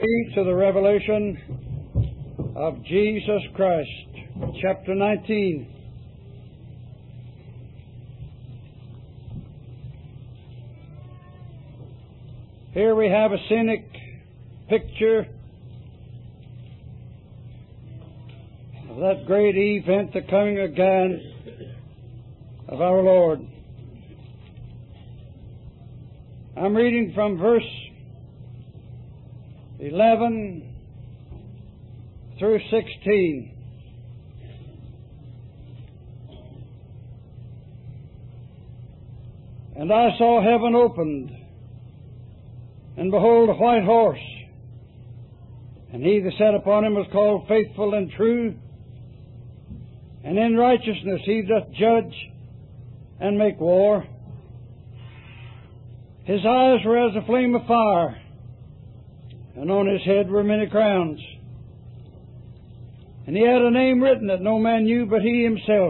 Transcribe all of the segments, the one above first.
To the revelation of Jesus Christ, chapter 19. Here we have a scenic picture of that great event, the coming again of our Lord. I'm reading from verse 11 through 16. And I saw heaven opened, and behold, a white horse, and he that sat upon him was called Faithful and True, and in righteousness he doth judge and make war. His eyes were as a flame of fire, and on his head were many crowns. And he had a name written that no man knew but he himself.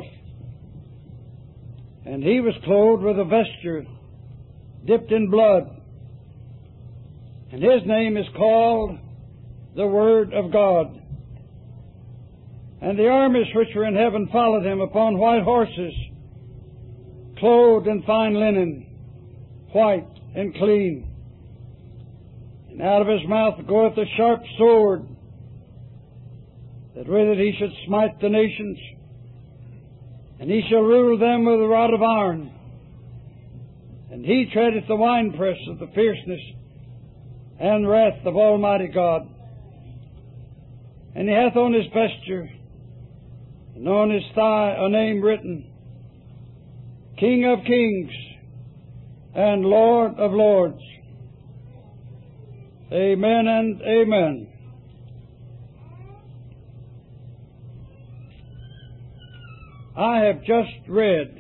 And he was clothed with a vesture dipped in blood. And his name is called the Word of God. And the armies which were in heaven followed him upon white horses, clothed in fine linen, white and clean. And out of his mouth goeth a sharp sword, that with it he should smite the nations, and he shall rule them with a rod of iron. And he treadeth the winepress of the fierceness and wrath of Almighty God. And he hath on his vesture and on his thigh a name written, King of Kings and Lord of Lords. Amen and amen. I have just read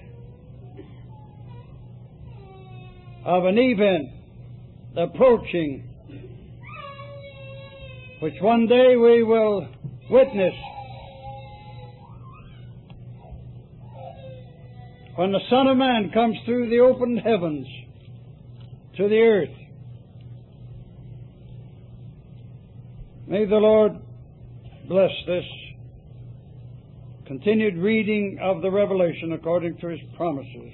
of an event approaching, which one day we will witness, when the Son of Man comes through the opened heavens to the earth. May the Lord bless this continued reading of the Revelation according to His promises.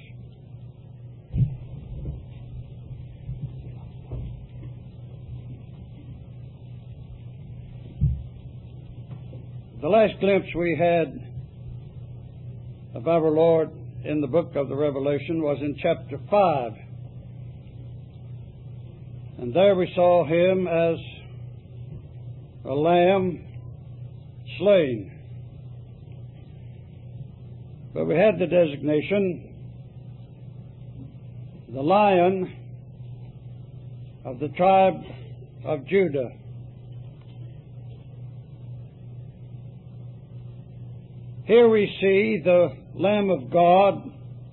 The last glimpse we had of our Lord in the book of the Revelation was in chapter 5. And there we saw Him as a lamb slain. But we had the designation, the Lion of the tribe of Judah. Here we see the Lamb of God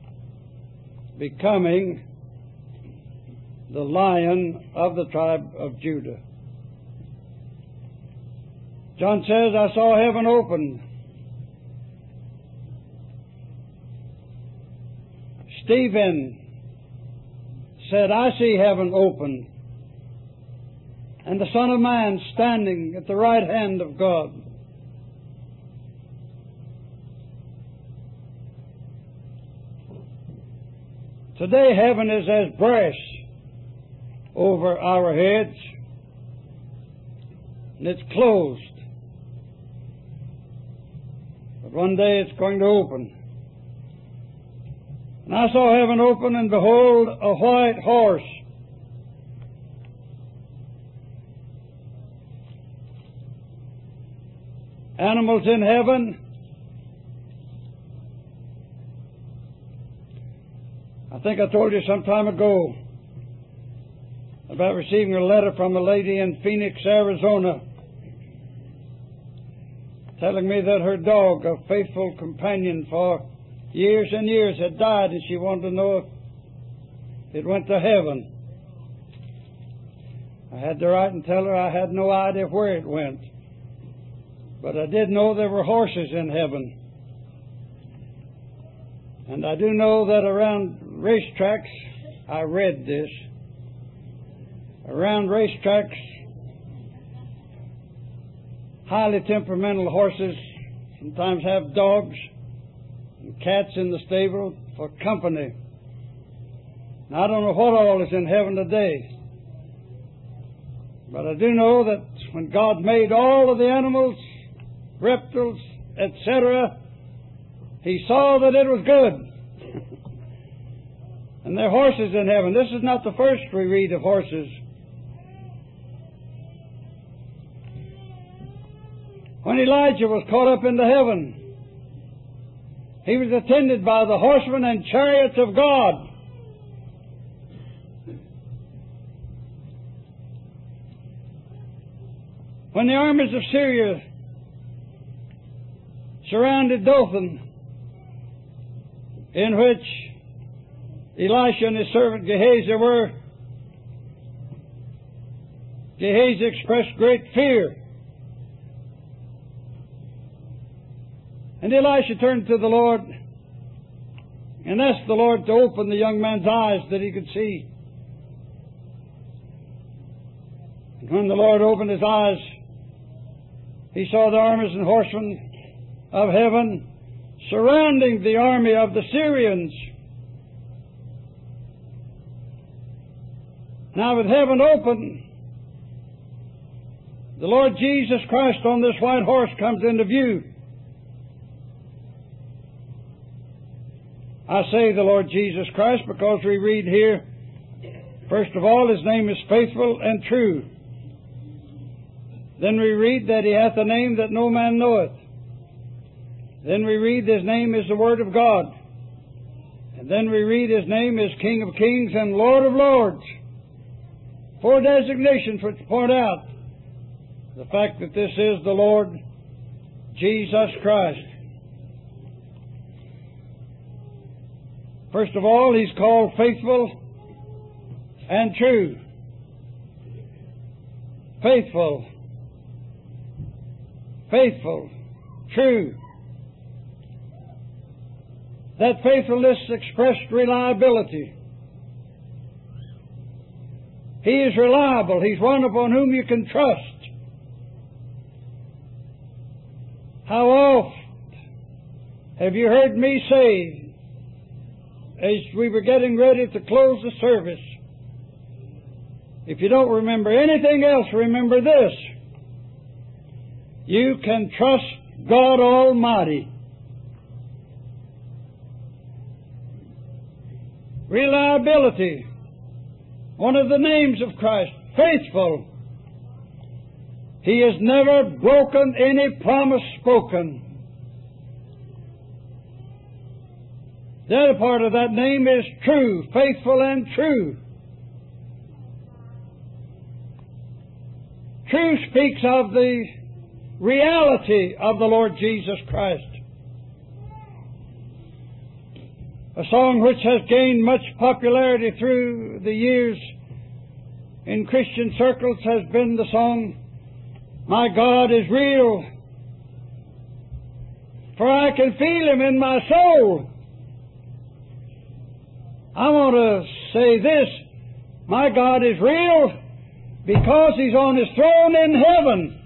becoming the Lion of the tribe of Judah. John says, I saw heaven open. Stephen said, I see heaven open, and the Son of Man standing at the right hand of God. Today heaven is as brass over our heads, and it's closed. But one day it's going to open. And I saw heaven open, and behold, a white horse. Animals in heaven. I think I told you some time ago about receiving a letter from a lady in Phoenix, Arizona, telling me that her dog, a faithful companion for years and years, had died, and she wanted to know if it went to heaven. I had to write and tell her I had no idea where it went, but I did know there were horses in heaven. And I do know that around racetracks, I read this, around racetracks highly temperamental horses sometimes have dogs and cats in the stable for company. Now, I don't know what all is in heaven today, but I do know that when God made all of the animals, reptiles, etc., He saw that it was good. And there are horses in heaven. This is not the first we read of horses. When Elijah was caught up into heaven, he was attended by the horsemen and chariots of God. When the armies of Syria surrounded Dothan, in which Elisha and his servant Gehazi were, Gehazi expressed great fear. And Elisha turned to the Lord and asked the Lord to open the young man's eyes that he could see. And when the Lord opened his eyes, he saw the armies and horsemen of heaven surrounding the army of the Syrians. Now, with heaven open, the Lord Jesus Christ on this white horse comes into view. I say the Lord Jesus Christ because we read here, first of all, His name is faithful and true. Then we read that He hath a name that no man knoweth. Then we read His name is the Word of God. And then we read His name is King of Kings and Lord of Lords. Four designations which point out the fact that this is the Lord Jesus Christ. First of all, He's called faithful and true. Faithful. Faithful. True. That faithfulness expressed reliability. He is reliable. He's one upon whom you can trust. How oft have you heard me say, as we were getting ready to close the service, if you don't remember anything else, remember this: you can trust God Almighty. Reliability, one of the names of Christ. Faithful. He has never broken any promise spoken. The other part of that name is true, faithful and true. True speaks of the reality of the Lord Jesus Christ. A song which has gained much popularity through the years in Christian circles has been the song, "My God is real, for I can feel Him in my soul." I want to say this: my God is real because He's on His throne in heaven.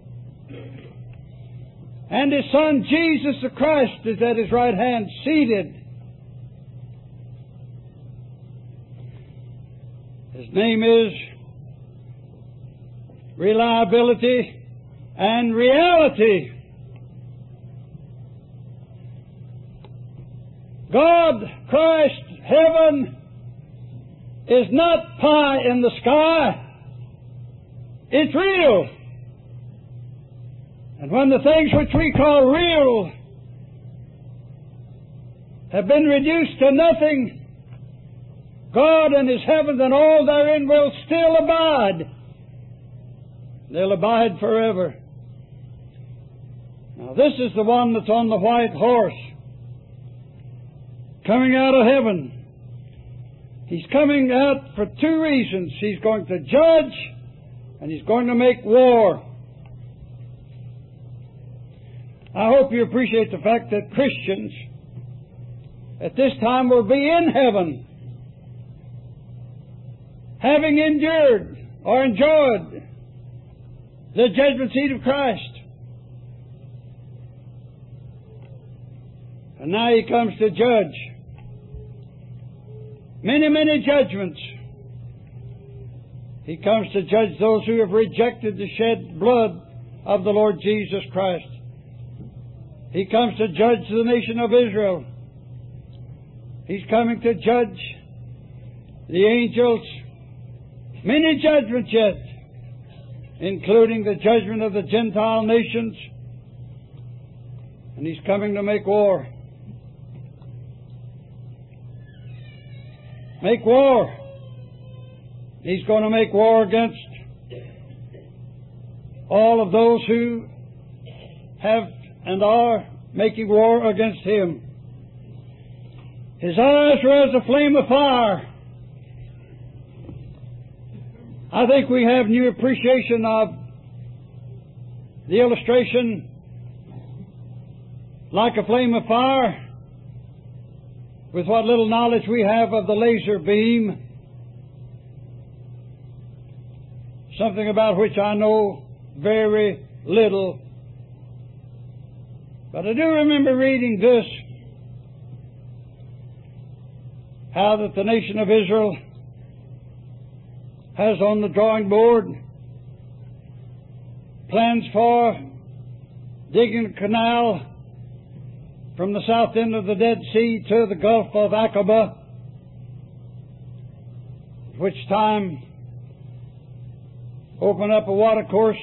And His Son, Jesus the Christ, is at His right hand, seated. His name is reliability and reality. God, Christ, heaven is not pie in the sky. It's real. And when the things which we call real have been reduced to nothing, God and His heavens and all therein will still abide. They'll abide forever. Now, this is the one that's on the white horse, coming out of heaven. He's coming out for two reasons. He's going to judge, and He's going to make war. I hope you appreciate the fact that Christians at this time will be in heaven, having endured or enjoyed the judgment seat of Christ. And now He comes to judge. Many, many judgments. He comes to judge those who have rejected the shed blood of the Lord Jesus Christ. He comes to judge the nation of Israel. He's coming to judge the angels. Many judgments yet, including the judgment of the Gentile nations. And He's coming to make war. Make war. He's going to make war against all of those who have and are making war against Him. His eyes were as a flame of fire. I think we have new appreciation of the illustration like a flame of fire with what little knowledge we have of the laser beam, something about which I know very little. But I do remember reading this, how that the nation of Israel has on the drawing board plans for digging a canal from the south end of the Dead Sea to the Gulf of Aqaba, at which time open up a water course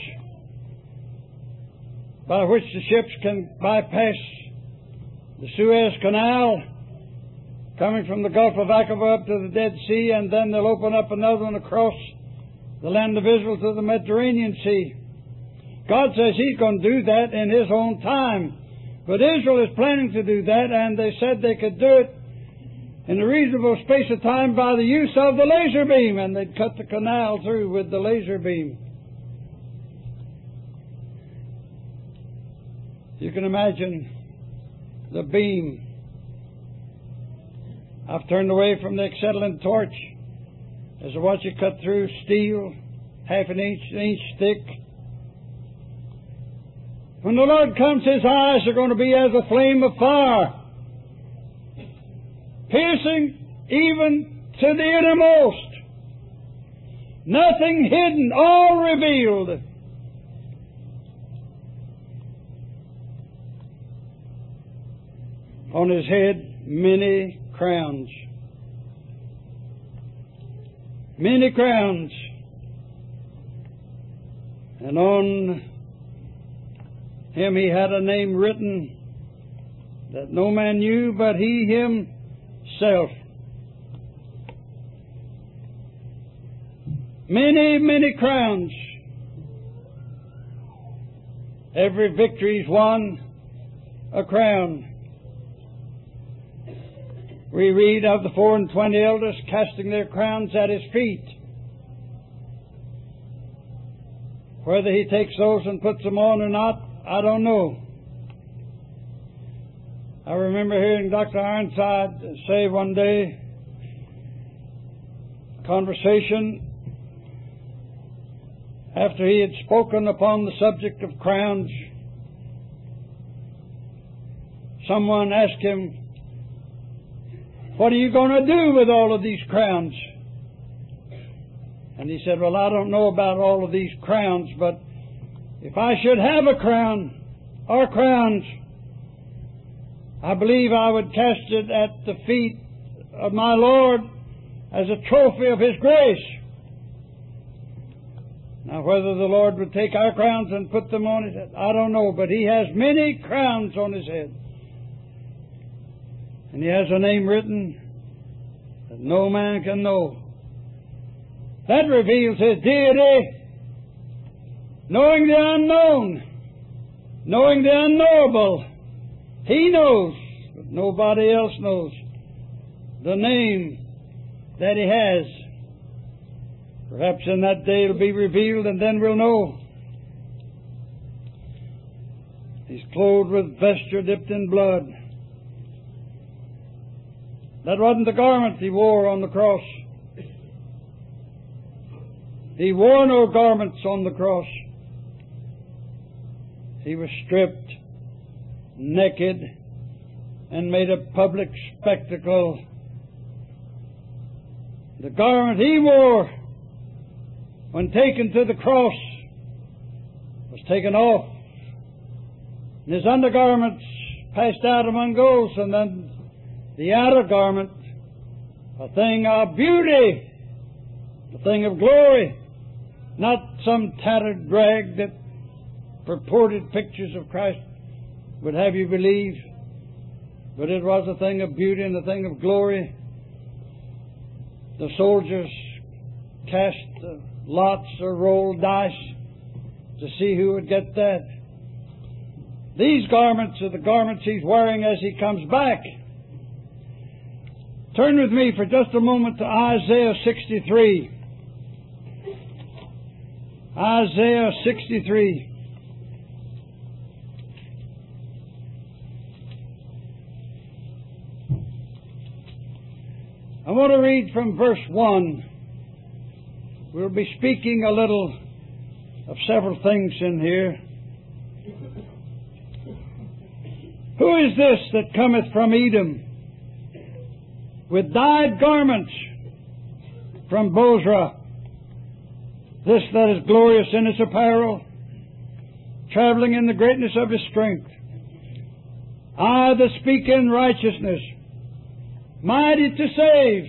by which the ships can bypass the Suez Canal coming from the Gulf of Aqaba up to the Dead Sea, and then they'll open up another one across the land of Israel to the Mediterranean Sea. God says He's going to do that in His own time. But Israel is planning to do that, and they said they could do it in a reasonable space of time by the use of the laser beam, and they'd cut the canal through with the laser beam. You can imagine the beam. I've turned away from the acetylene torch as I watch it cut through steel, half an inch thick. When the Lord comes, His eyes are going to be as a flame of fire, piercing even to the innermost. Nothing hidden, all revealed. On His head, many crowns. Many crowns. And on Him He had a name written that no man knew but He Himself. Many, many crowns. Every victory's won a crown. We read of the 24 elders casting their crowns at His feet. Whether He takes those and puts them on or not, I don't know. I remember hearing Dr. Ironside say one day, conversation, after he had spoken upon the subject of crowns, someone asked him, "What are you going to do with all of these crowns?" And he said, "Well, I don't know about all of these crowns, but if I should have a crown or crowns, I believe I would cast it at the feet of my Lord as a trophy of His grace." Now, whether the Lord would take our crowns and put them on His head, I don't know, but He has many crowns on His head. And He has a name written that no man can know. That reveals His deity. Knowing the unknown, knowing the unknowable, He knows, but nobody else knows the name that He has. Perhaps in that day it'll be revealed, and then we'll know. He's clothed with vesture dipped in blood. That wasn't the garment He wore on the cross. He wore no garments on the cross. He was stripped, naked, and made a public spectacle. The garment he wore when taken to the cross was taken off, and his undergarments passed out among those, and then the outer garment, a thing of beauty, a thing of glory, not some tattered rag that purported pictures of Christ would have you believe, but it was a thing of beauty and a thing of glory. The soldiers cast lots or rolled dice to see who would get that. These garments are the garments he's wearing as he comes back. Turn with me for just a moment to Isaiah 63. Isaiah 63. I want to read from verse 1. We'll be speaking a little of several things in here. Who is this that cometh from Edom with dyed garments from Bozrah? This that is glorious in his apparel, traveling in the greatness of his strength. I that speak in righteousness, mighty to save.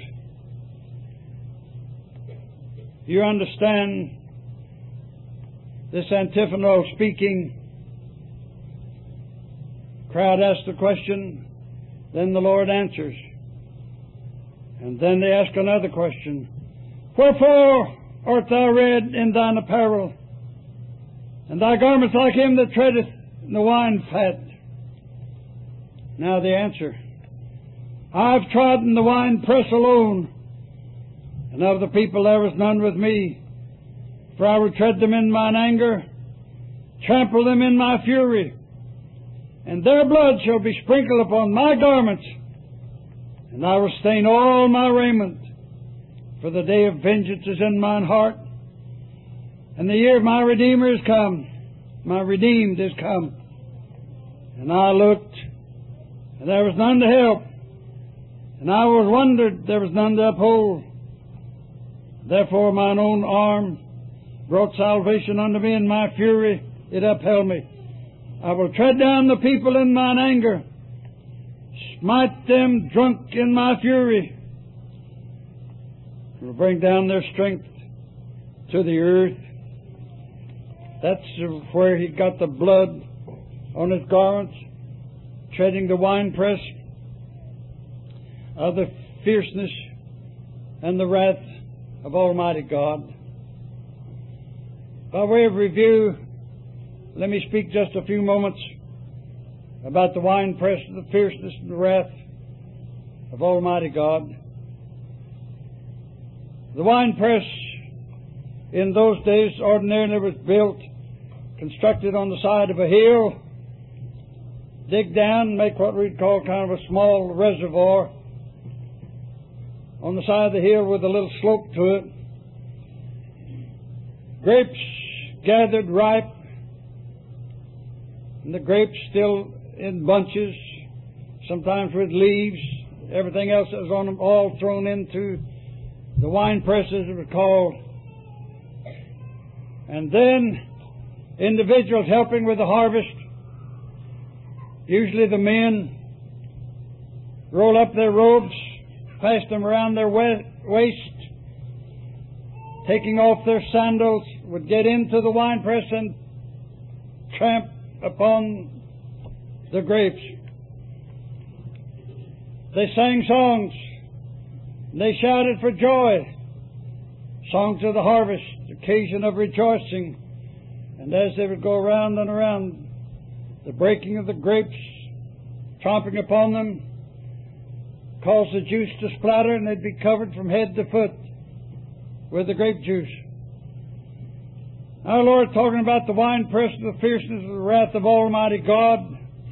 You understand this antiphonal speaking? Crowd asks the question, then the Lord answers. And then they ask another question. Wherefore art thou red in thine apparel, and thy garments like him that treadeth in the wine fat? Now the answer. I've trodden the winepress alone, and of the people there was none with me. For I will tread them in mine anger, trample them in my fury, and their blood shall be sprinkled upon my garments, and I will stain all my raiment. For the day of vengeance is in mine heart, and the year of my Redeemer is come. My redeemed is come. And I looked, and there was none to help, and I was wondered, there was none to uphold. Therefore mine own arm brought salvation unto me, in my fury it upheld me. I will tread down the people in mine anger, smite them drunk in my fury. I will bring down their strength to the earth. That's where he got the blood on his garments, treading the winepress of the fierceness and the wrath of Almighty God. By way of review, let me speak just a few moments about the winepress of the fierceness and the wrath of Almighty God. The winepress in those days ordinarily was built, constructed on the side of a hill, dig down, make what we'd call kind of a small reservoir on the side of the hill with a little slope to it. Grapes gathered ripe, and the grapes still in bunches, sometimes with leaves, everything else that was on them, all thrown into the wine press, as it was called. And then individuals helping with the harvest, usually the men, roll up their robes, pass them around their waist, taking off their sandals, would get into the wine press and tramp upon the grapes. They sang songs. They shouted for joy. Songs of the harvest, occasion of rejoicing. And as they would go around and around, the breaking of the grapes, tromping upon them, caused the juice to splatter, and they'd be covered from head to foot with the grape juice. Our Lord talking about the winepress of the fierceness of the wrath of Almighty God.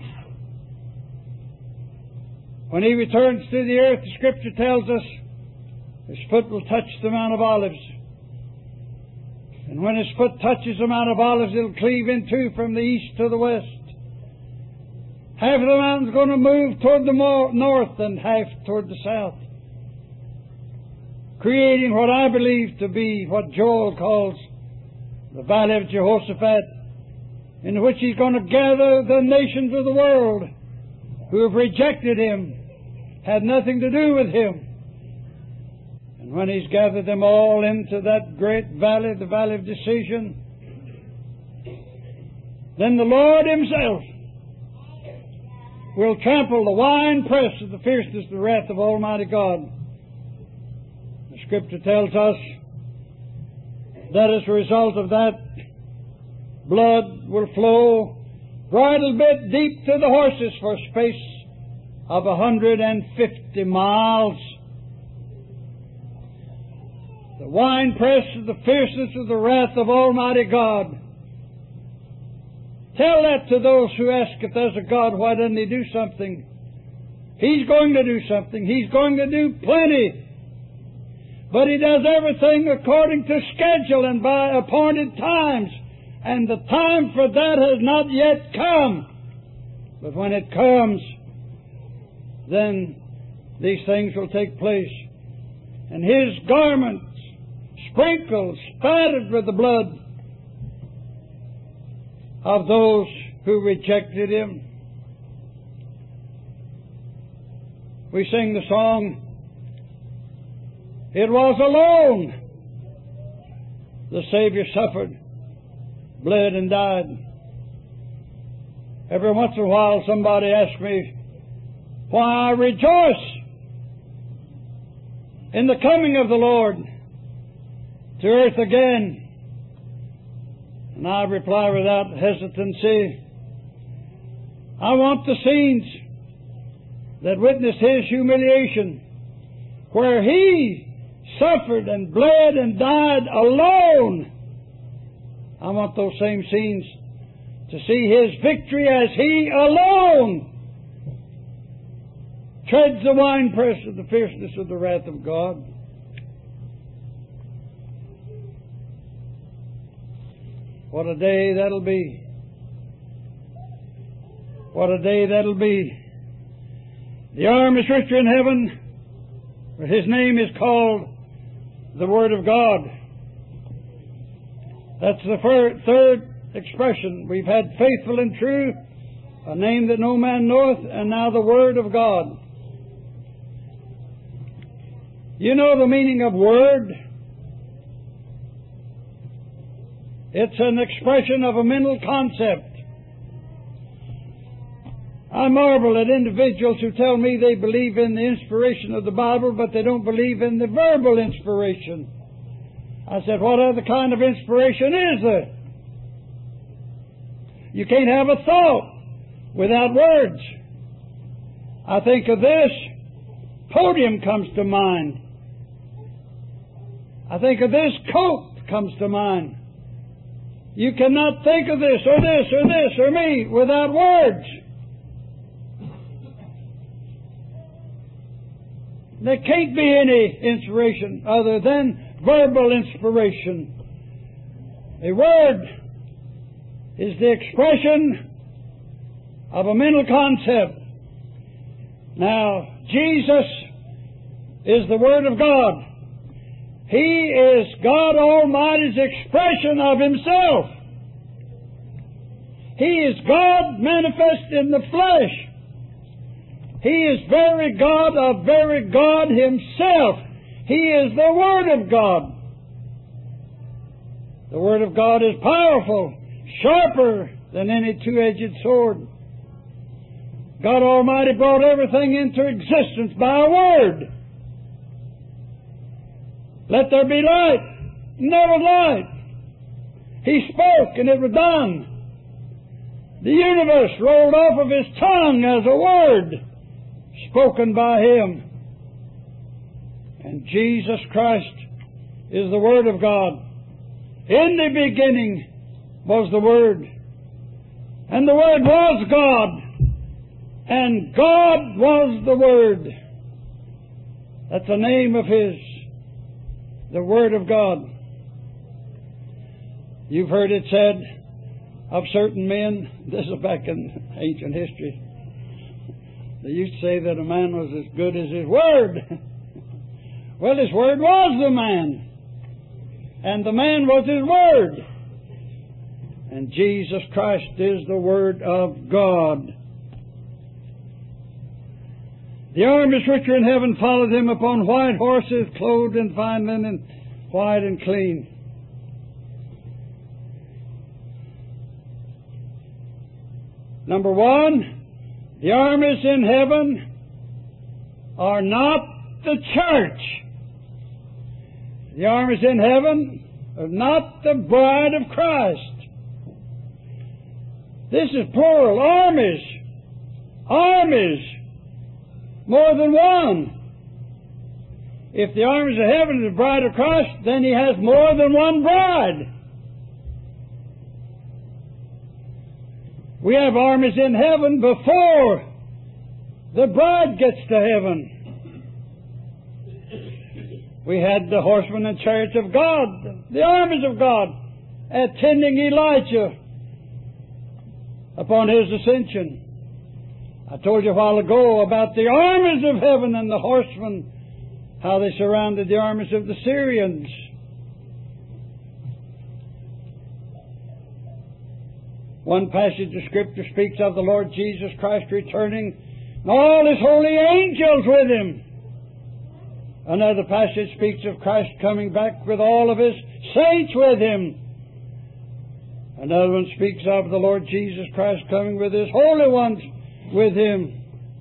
When He returns to the earth, the Scripture tells us His foot will touch the Mount of Olives. And when His foot touches the Mount of Olives, it'll cleave in two from the east to the west. Half of the mountain's going to move toward the north and half toward the south, creating what I believe to be what Joel calls the Valley of Jehoshaphat, in which He's going to gather the nations of the world who have rejected Him, had nothing to do with Him. And when He's gathered them all into that great valley, the Valley of Decision, then the Lord Himself will trample the winepress of the fierceness of the wrath of Almighty God. The Scripture tells us that as a result of that, blood will flow bridle bit deep to the horses for a space of 150 miles. The winepress of the fierceness of the wrath of Almighty God. Tell that to those who ask if there's a God, why doesn't He do something? He's going to do something. He's going to do plenty. But He does everything according to schedule and by appointed times. And the time for that has not yet come. But when it comes, then these things will take place. And His garments, sprinkled, spattered with the blood of those who rejected Him. We sing the song, "It was alone the Savior suffered, bled, and died." Every once in a while somebody asks me why I rejoice in the coming of the Lord to earth again. And I reply without hesitancy, I want the scenes that witnessed His humiliation, where He suffered and bled and died alone. I want those same scenes to see His victory as He alone treads the winepress of the fierceness of the wrath of God. What a day that'll be. What a day that'll be. The arm is richer in heaven, where His name is called the Word of God. That's the third expression. We've had faithful and true, a name that no man knoweth, and now the Word of God. You know the meaning of word? It's an expression of a mental concept. I marvel at individuals who tell me they believe in the inspiration of the Bible, but they don't believe in the verbal inspiration. I said, what other kind of inspiration is there? You can't have a thought without words. I think of this, podium comes to mind. I think of this, coat comes to mind. You cannot think of this or this or this or me without words. There can't be any inspiration other than verbal inspiration. A word is the expression of a mental concept. Now, Jesus is the Word of God. He is God Almighty's expression of Himself. He is God manifest in the flesh. He is very God of very God Himself. He is the Word of God. The Word of God is powerful, sharper than any two-edged sword. God Almighty brought everything into existence by a word. Let there be light. And there was light. He spoke and it was done. The universe rolled off of His tongue as a word spoken by Him. And Jesus Christ is the Word of God. In the beginning was the Word. And the Word was God. And God was the Word. That's the name of His. The Word of God. You've heard it said of certain men, this is back in ancient history, They used to say that a man was as good as his word. Well, his word was the man. And the man was his word. And Jesus Christ is the Word of God. The armies which are in heaven followed him upon white horses, clothed in fine linen, white and clean. Number one, the armies in heaven are not the church. The armies in heaven are not the bride of Christ. This is plural, armies. Armies. More than one. If the armies of heaven is the bride of Christ, then He has more than one bride. We have armies in heaven before the bride gets to heaven. We had the horsemen and chariots of God, the armies of God, attending Elijah upon his ascension. I told you a while ago about the armies of heaven and the horsemen, how they surrounded the armies of the Syrians. One passage of Scripture speaks of the Lord Jesus Christ returning, and all His holy angels with Him. Another passage speaks of Christ coming back with all of His saints with Him. Another one speaks of the Lord Jesus Christ coming with His holy ones with Him.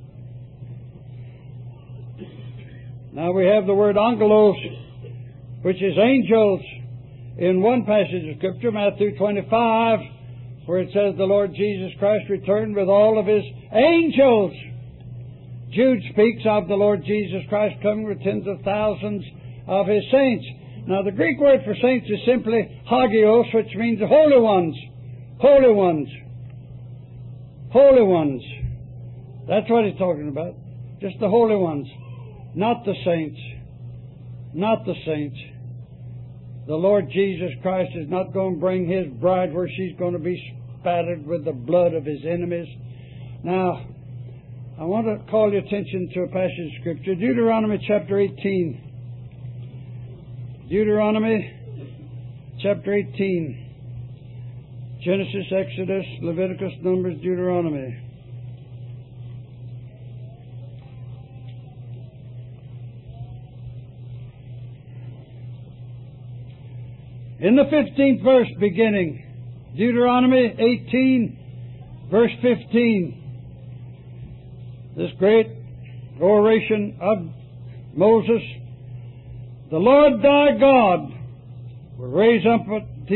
Now we have the word angelos, which is angels, in one passage of Scripture, Matthew 25, where it says the Lord Jesus Christ returned with all of His angels. Jude speaks of the Lord Jesus Christ coming with tens of thousands of His saints. Now the Greek word for saints is simply hagios, which means holy ones. Holy ones. Holy ones. That's what he's talking about. Just the holy ones. Not the saints. Not the saints. The Lord Jesus Christ is not going to bring His bride where she's going to be spattered with the blood of His enemies. Now, I want to call your attention to a passage of Scripture. Deuteronomy chapter 18. Deuteronomy chapter 18. Genesis, Exodus, Leviticus, Numbers, Deuteronomy. In the 15th verse beginning, Deuteronomy 18, verse 15, this great oration of Moses, the Lord thy God will raise up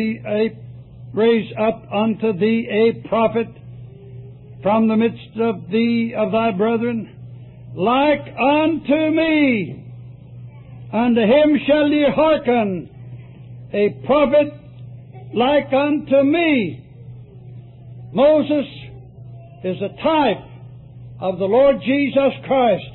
unto thee a prophet from the midst of thee of thy brethren, like unto me. Unto him shall ye hearken, a prophet like unto me. Moses is a type of the Lord Jesus Christ.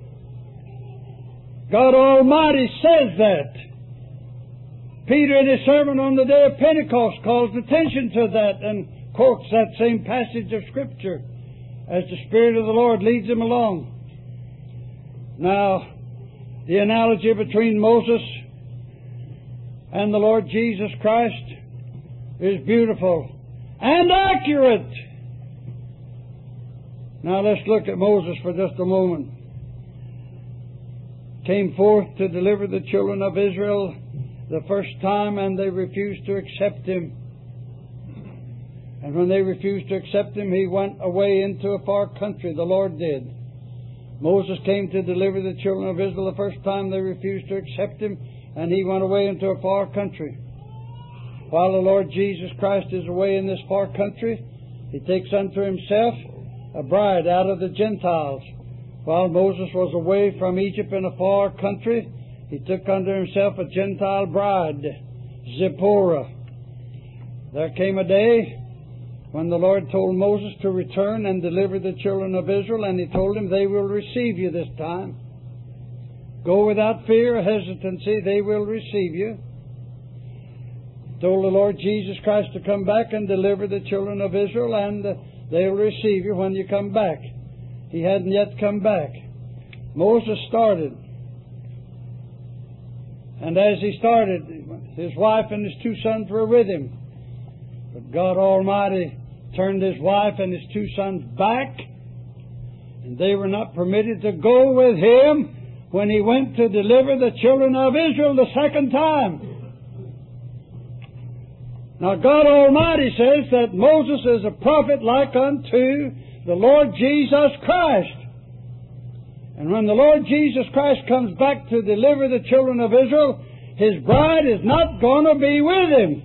God Almighty says that. Peter, in his sermon on the day of Pentecost, calls attention to that and quotes that same passage of Scripture as the Spirit of the Lord leads him along. Now, the analogy between Moses and the Lord Jesus Christ is beautiful and accurate. Now let's look at Moses for just a moment. Came forth to deliver the children of Israel the first time, and they refused to accept him. And when they refused to accept him, he went away into a far country. The Lord did. Moses came to deliver the children of Israel the first time. They refused to accept him, and he went away into a far country. While the Lord Jesus Christ is away in this far country, He takes unto Himself a bride out of the Gentiles. While Moses was away from Egypt in a far country, he took unto himself a Gentile bride, Zipporah. There came a day when the Lord told Moses to return and deliver the children of Israel, and He told him, they will receive you this time. Go without fear or hesitancy, they will receive you. Told the Lord Jesus Christ to come back and deliver the children of Israel, and they'll receive you when you come back. He hadn't yet come back. Moses started. And as he started, his wife and his 2 sons were with him. But God Almighty turned his wife and his 2 sons back, and they were not permitted to go with him when he went to deliver the children of Israel the second time. Now God Almighty says that Moses is a prophet like unto the Lord Jesus Christ. And when the Lord Jesus Christ comes back to deliver the children of Israel, His bride is not going to be with Him.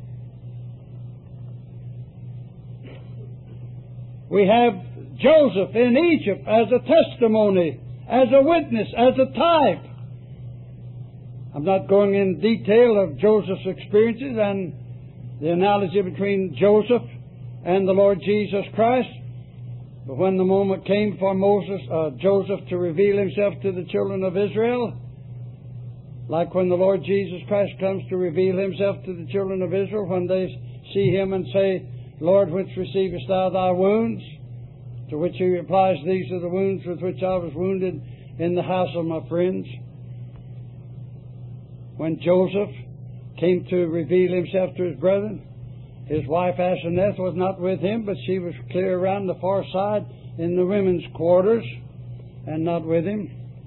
We have Joseph in Egypt as a testimony, as a witness, as a type. I'm not going in detail of Joseph's experiences and the analogy between Joseph and the Lord Jesus Christ. But when the moment came for Joseph to reveal himself to the children of Israel, like when the Lord Jesus Christ comes to reveal Himself to the children of Israel, when they see Him and say, Lord, whence receivest thou thy wounds? To which He replies, these are the wounds with which I was wounded in the house of my friends. When Joseph came to reveal himself to his brethren, his wife Asenath was not with him, but she was clear around the far side in the women's quarters and not with him.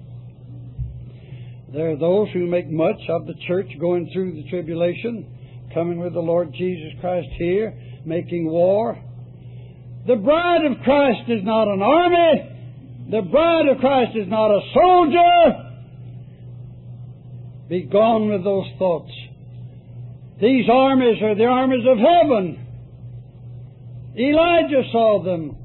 There are those who make much of the church going through the tribulation, coming with the Lord Jesus Christ here, making war. The bride of Christ is not an army. The bride of Christ is not a soldier. Be gone with those thoughts. These armies are the armies of heaven. Elijah saw them.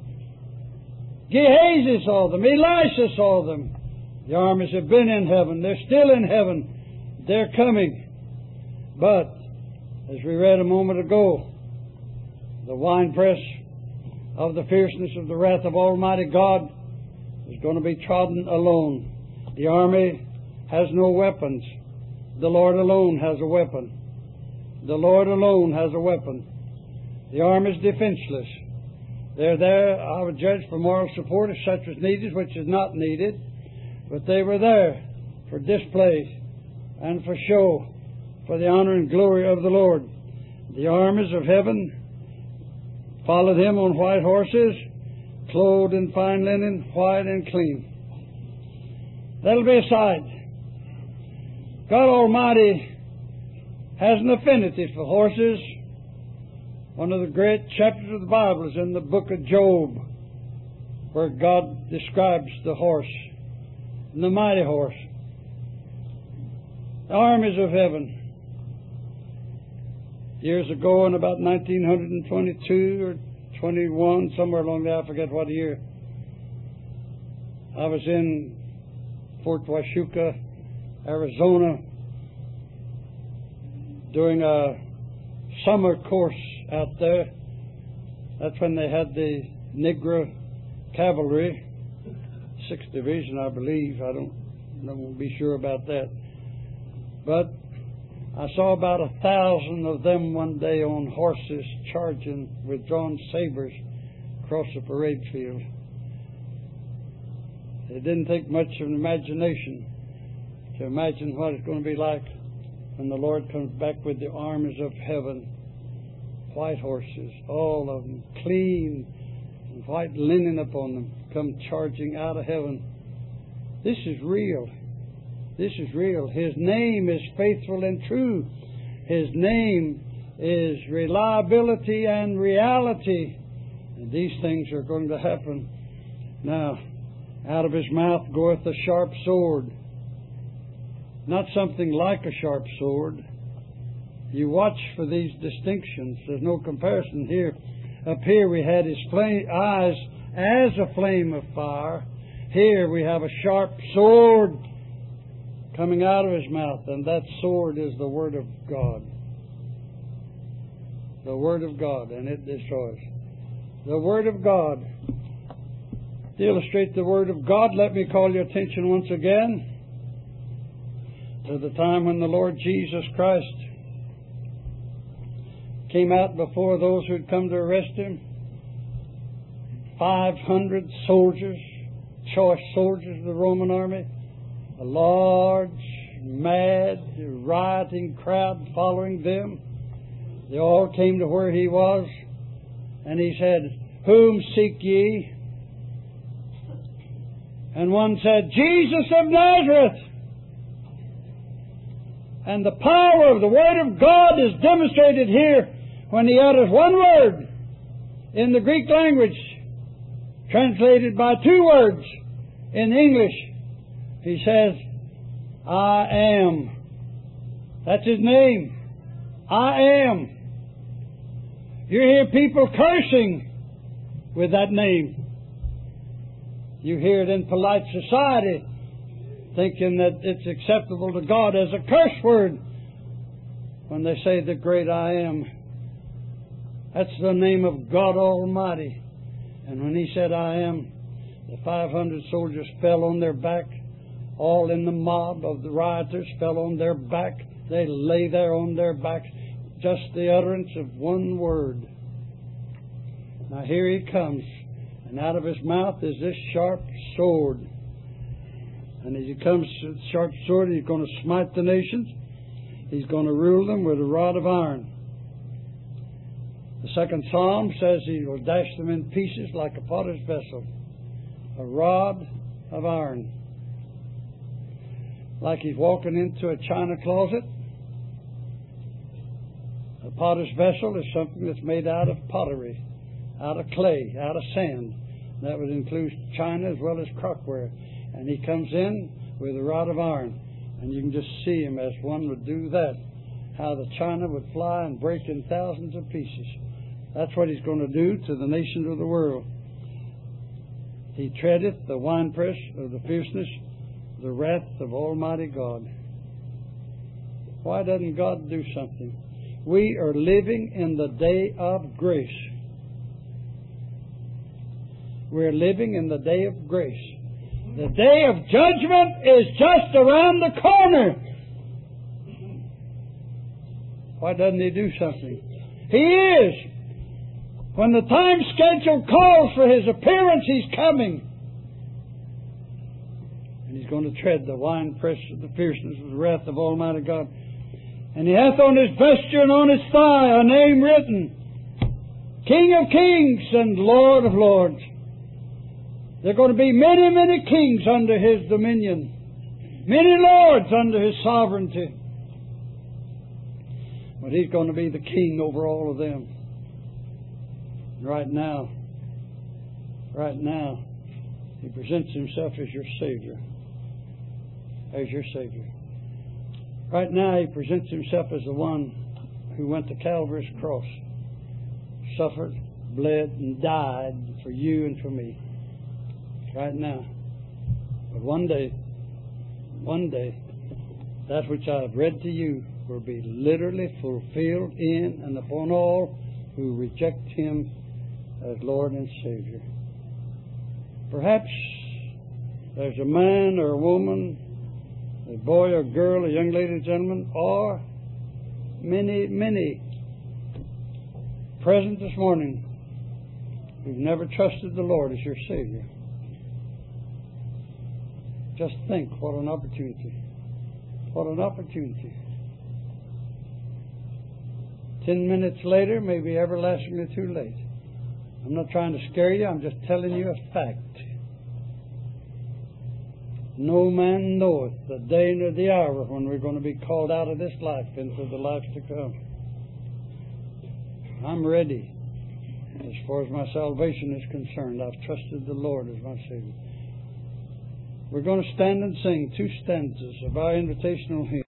Gehazi saw them. Elisha saw them. The armies have been in heaven. They're still in heaven. They're coming. But, as we read a moment ago, the winepress of the fierceness of the wrath of Almighty God is going to be trodden alone. The army has no weapons. The Lord alone has a weapon. The Lord alone has a weapon. The army is defenseless. They're there, I would judge, for moral support if such was needed, which is not needed. But they were there for display and for show, for the honor and glory of the Lord. The armies of heaven followed Him on white horses, clothed in fine linen, white and clean. That'll be a sight. God Almighty has an affinity for horses. One of the great chapters of the Bible is in the book of Job, where God describes the horse, the mighty horse. The armies of heaven. Years ago, in about 1922 or 21, somewhere along there, I forget what year, I was in Fort Huachuca, Arizona, doing a summer course out there. That's when they had the Negro Cavalry, 6th Division, I believe. I won't be sure about that. But I saw about 1,000 of them one day on horses charging with drawn sabers across the parade field. It didn't take much of an imagination to imagine what it's going to be like when the Lord comes back with the armies of heaven. White horses, all of them, clean, and white linen upon them, come charging out of heaven. This is real. This is real. His name is faithful and true. His name is reliability and reality. And these things are going to happen. Now, out of His mouth goeth a sharp sword. Not something like a sharp sword. You watch for these distinctions. There's no comparison here. Up here we had His eyes as a flame of fire. Here we have a sharp sword coming out of His mouth, and that sword is the Word of God. The Word of God, and it destroys. The Word of God. To illustrate the Word of God, let me call your attention once again to the time when the Lord Jesus Christ came out before those who had come to arrest Him. 500 soldiers, choice soldiers of the Roman army, a large, mad, rioting crowd following them. They all came to where he was, and he said, "Whom seek ye?" And one said, "Jesus of Nazareth." And the power of the Word of God is demonstrated here when he utters one word in the Greek language, translated by two words in English. He says, "I am." That's his name. I am. You hear people cursing with that name. You hear it in polite society, thinking that it's acceptable to God as a curse word when they say the great I am. That's the name of God Almighty. And when he said I am, the 500 soldiers fell on their back. All in the mob of the rioters fell on their back. They lay there on their back. Just the utterance of one word. Now here he comes. And out of his mouth is this sharp sword. And as he comes with the sharp sword, he's going to smite the nations. He's going to rule them with a rod of iron. The second psalm says he will dash them in pieces like a potter's vessel. A rod of iron. Like he's walking into a china closet. A potter's vessel is something that's made out of pottery, out of clay, out of sand. That would include china as well as crockware. And he comes in with a rod of iron. And you can just see him as one would do that. How the china would fly and break in thousands of pieces. That's what he's going to do to the nations of the world. He treadeth the winepress of the fierceness, the wrath of Almighty God. Why doesn't God do something? We are living in the day of grace. We're living in the day of grace. The day of judgment is just around the corner. Why doesn't he do something? He is. When the time schedule calls for his appearance, he's coming. And he's going to tread the winepress of the fierceness of the wrath of Almighty God. And he hath on his vesture and on his thigh a name written, King of Kings and Lord of Lords. There are going to be many, many kings under his dominion. Many lords under his sovereignty. But he's going to be the king over all of them. Right now, he presents himself as your Savior. As your Savior. Right now, he presents himself as the one who went to Calvary's cross, suffered, bled, and died for you and for me. Right now. But one day, that which I have read to you will be literally fulfilled in and upon all who reject him as Lord and Savior. Perhaps there's a man or a woman, a boy or girl, a young lady or gentleman, or many, many present this morning who've never trusted the Lord as your Savior. Just think, what an opportunity. What an opportunity. 10 minutes later may be everlastingly too late. I'm not trying to scare you, I'm just telling you a fact. No man knoweth the day nor the hour when we're going to be called out of this life into the life to come. I'm ready. As far as my salvation is concerned, I've trusted the Lord as my Savior. We're going to stand and sing two stanzas of our invitational hymn.